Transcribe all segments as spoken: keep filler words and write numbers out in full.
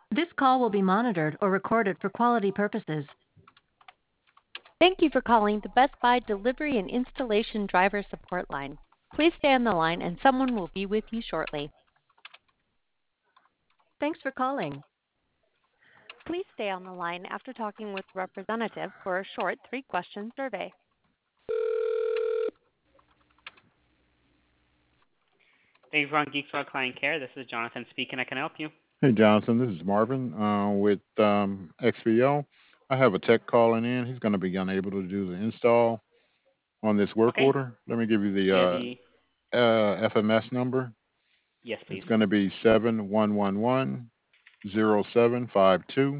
This call will be monitored or recorded for quality purposes. Thank you for calling the Best Buy Delivery and Installation Driver Support Line. Please stay on the line and someone will be with you shortly. Thanks for calling. Please stay on the line after talking with a representative for a short three-question survey. Thank you for calling Geeks World Client Care. This is Jonathan speaking. I can help you. Hey, Jonathan, this is Marvin uh, with um, X P O. I have a tech calling in. He's going to be unable to do the install on this work Okay. order. Let me give you the Yeah, uh, the uh, F M S number. yes, please. It's going to be seven one one one zero seven five two.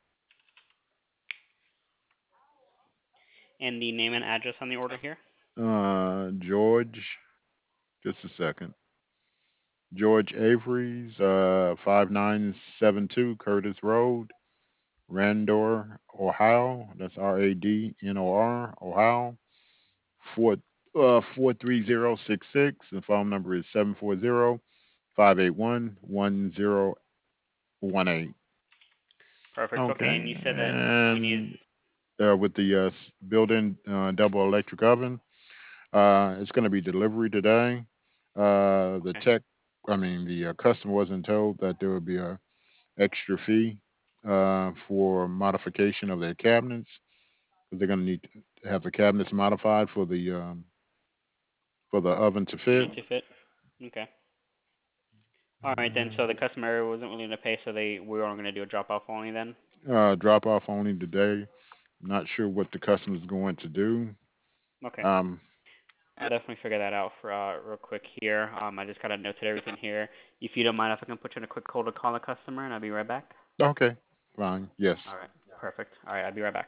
And the name and address on the order here. Uh, George, just a second. George Avery's, uh, five nine seven two Curtis Road, Randor, Ohio. That's R A D N O R, Ohio. Four uh four three zero six six. The phone number is seven four zero five eight one one zero one eight. Perfect. Okay, and Okay, you said that you need. and uh, with the uh, s- built-in uh, double electric oven, uh, it's going to be delivery today. Uh, the Okay. tech, I mean, the uh, customer wasn't told that there would be a extra fee uh, for modification of their cabinets because they're going to need to have the cabinets modified for the um, for the oven to fit. Need to fit. Okay. All right then. So the customer wasn't willing to pay, so they we were going to do a drop off only then. Uh, drop off only today. Not sure what the customer's going to do. Okay. Um, I'll definitely figure that out for uh, real quick here. Um, I just gotta notate everything here. If you don't mind, if I can put you in a quick hold to call the customer, and I'll be right back. okay, fine. Yes. All right. Perfect. All right. I'll be right back.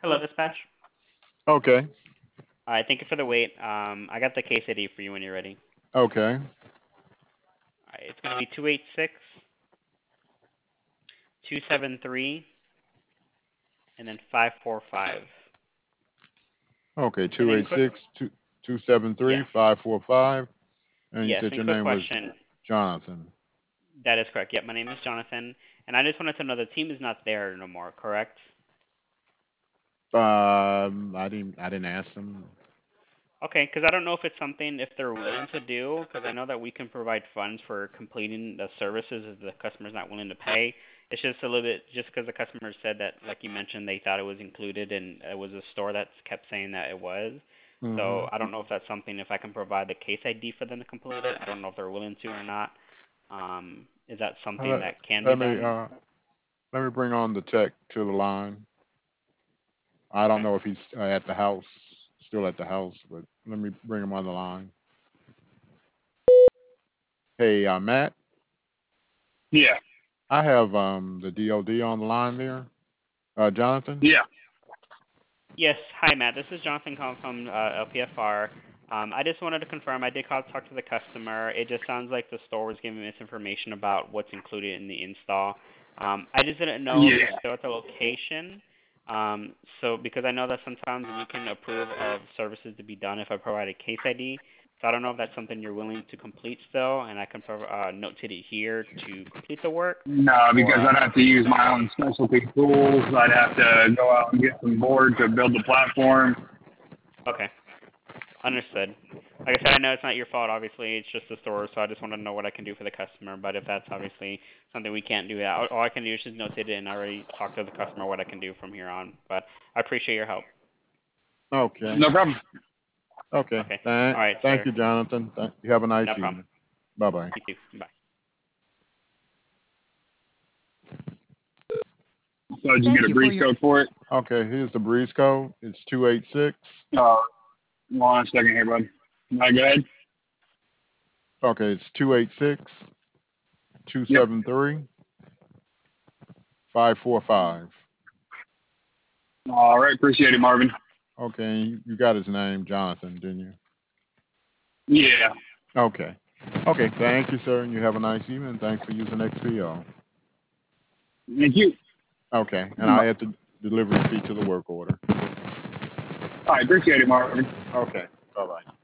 Hello, dispatch. Okay. All right, thank you for the wait. Um, I got the case I D for you when you're ready. Okay. All right, it's going to be two eight six, two seven three, and then five four five. Okay. And Two then eight quick, six two two seven three yeah, five four five. And you yes, said and your quick name was question. Jonathan. That is correct. Yep, my name is Jonathan, and I just wanted to know the team is not there no more, correct? Um, I didn't. I didn't ask them. Okay, because I don't know if it's something if they're willing to do, because I know that we can provide funds for completing the services if the customer's not willing to pay. It's just a little bit, just because the customer said that, like you mentioned, they thought it was included, and it was a store that kept saying that it was. Mm-hmm. So I don't know if that's something, if I can provide the case I D for them to complete it. I don't know if they're willing to or not. Um, is that something Let, that can let be me done? uh, let me bring on the tech to the line. I don't Okay. know if he's uh, at the house, still at the house, but let me bring him on the line. Hey, uh, Matt. Yeah. I have um the D O D on the line there. Uh, Jonathan. Yeah. Yes. Hi, Matt. This is Jonathan calling from uh, L P F R. Um, I just wanted to confirm. I did call to talk to the customer. It just sounds like the store was giving misinformation about what's included in the install. Um, I just didn't know if Yeah. you're still at the location. Um, so because I know that sometimes we can approve of services to be done if I provide a case I D. So I don't know if that's something you're willing to complete still, and I can prov- uh, notate it here to complete the work. No, because Or, uh, I'd have to use my own specialty tools. I'd have to go out and get some board to build the platform. okay. Understood. Like I said, I know it's not your fault, obviously. It's just the store, so I just want to know what I can do for the customer. But if that's obviously something we can't do, all all I can do is just notate it and already talk to the customer what I can do from here on. But I appreciate your help. Okay. No problem. Okay. Okay. Thank, All right, thank sir. you, Jonathan. Thank, you have a nice No evening. problem. Bye bye. You too. Bye. So did you Thank get a you for breeze your code for it? Okay. Here's the breeze code. It's two eight six. Uh, hold on a second here, bud. All right, go ahead. Okay. It's two eight six two Yep. seven three five four five. All right, appreciate it, Marvin. Okay. You, you got his name, Jonathan, didn't you? Yeah. Okay. Okay. Thank you, sir. And you have a nice evening. Thanks for using X P O. Thank you. Okay. And I add the delivery fee to the work order. All right, appreciate it, Marvin. Okay. Bye bye.